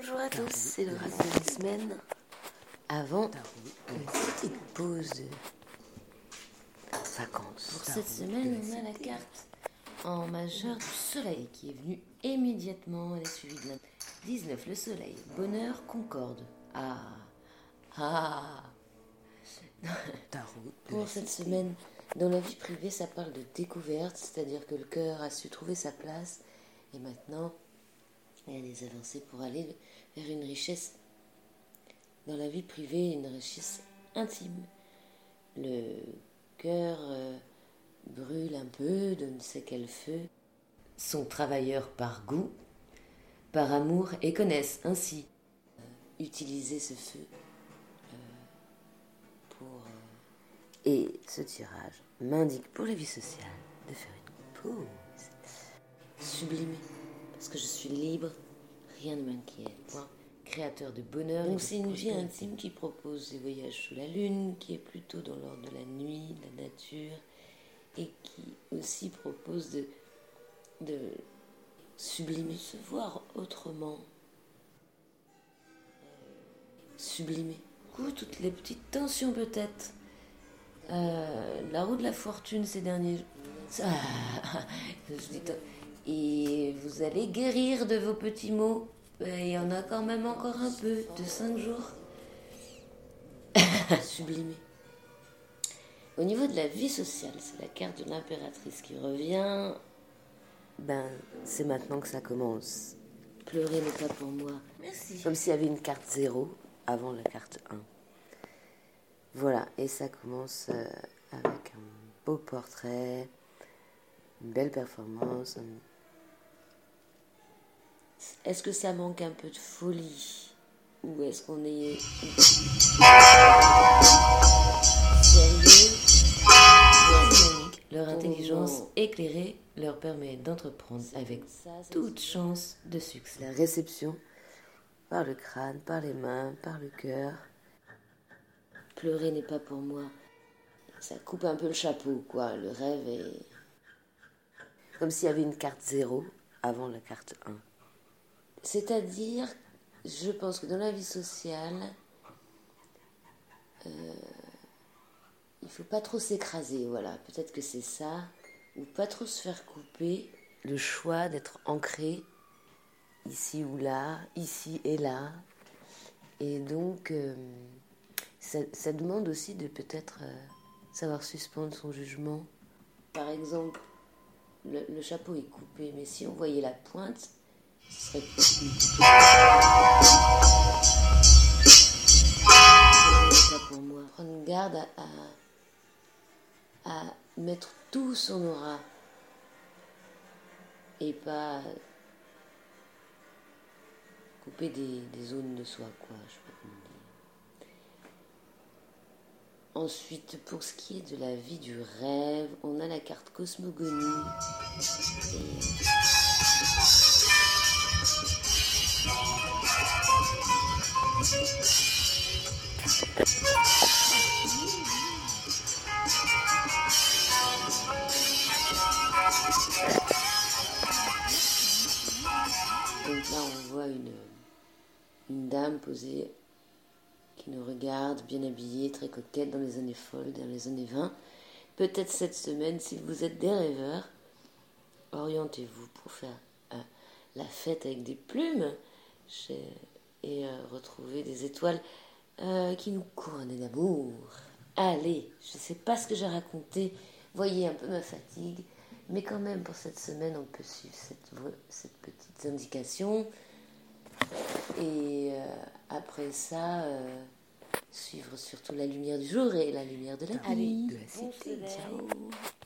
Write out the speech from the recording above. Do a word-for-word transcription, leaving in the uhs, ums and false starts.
Bonjour à tous, c'est le reste de la semaine avant une petite pause de vacances. Pour cette semaine, on a la carte en majeur du soleil qui est venue immédiatement. Elle est suivie de la dix-neuf, le soleil, bonheur, concorde. Ah, ah. Pour cette semaine, dans la vie privée, ça parle de découverte, c'est-à-dire que le cœur a su trouver sa place et maintenant, il y a des avancées pour aller vers une richesse. Dans la vie privée, une richesse intime. Le cœur euh, brûle un peu de ne sais quel feu. Sont travailleurs par goût, par amour et connaissent ainsi euh, utiliser ce feu euh, pour... Euh, et ce tirage m'indique pour la vie sociale de faire une pause. Sublimée. Parce que je suis libre, rien ne m'inquiète. Point. Créateur de bonheur. Donc c'est une vie intime qui propose des voyages sous la lune, qui est plutôt dans l'ordre de la nuit, de la nature, et qui aussi propose de, de sublimer, se voir autrement. Sublimer. Du coup, toutes les petites tensions peut-être. Euh, la roue de la fortune ces derniers jours. Ah, je dis et vous allez guérir de vos petits maux. Il y en a quand même encore un peu, de cinq jours. Sublimé. Au niveau de la vie sociale, c'est la carte de l'impératrice qui revient. Ben, c'est maintenant que ça commence. Pleurer n'est pas pour moi. Merci. Comme s'il y avait une carte zéro avant la carte un. Voilà, et ça commence euh, avec un beau portrait, une belle performance. Un... Est-ce que ça manque un peu de folie? Ou est-ce qu'on est sérieux? Leur intelligence éclairée leur permet d'entreprendre avec toute chance de succès. La réception par le crâne, par les mains, par le cœur. Pleurer n'est pas pour moi. Ça coupe un peu le chapeau, quoi. Le rêve est... comme s'il y avait une carte zéro avant la carte un. C'est-à-dire, je pense que dans la vie sociale, euh, il ne faut pas trop s'écraser, voilà. Peut-être que c'est ça. Ou pas trop se faire couper. Le choix d'être ancré ici ou là, ici et là. Et donc... Euh, Ça, ça demande aussi de peut-être euh, savoir suspendre son jugement. Par exemple, le, le chapeau est coupé, mais si on voyait la pointe, ce serait pas pour moi. Prendre garde à, à, à mettre tout son aura et pas couper des, des zones de soi, quoi. Je sais pas comment dire. Ensuite, pour ce qui est de la vie du rêve, on a la carte cosmogonie. Et... donc là, on voit une, une dame posée qui nous regarde, bien habillée, très coquette, dans les années folles, dans les années vingt. Peut-être cette semaine, si vous êtes des rêveurs, orientez-vous pour faire euh, la fête avec des plumes chez, et euh, retrouver des étoiles euh, qui nous couronnent d'amour. Allez, je ne sais pas ce que j'ai raconté, voyez un peu ma fatigue, mais quand même, pour cette semaine, on peut suivre cette, cette petite indication. Et euh, après ça, euh, suivre surtout la lumière du jour et la lumière de la nuit. De la cité. Ciao.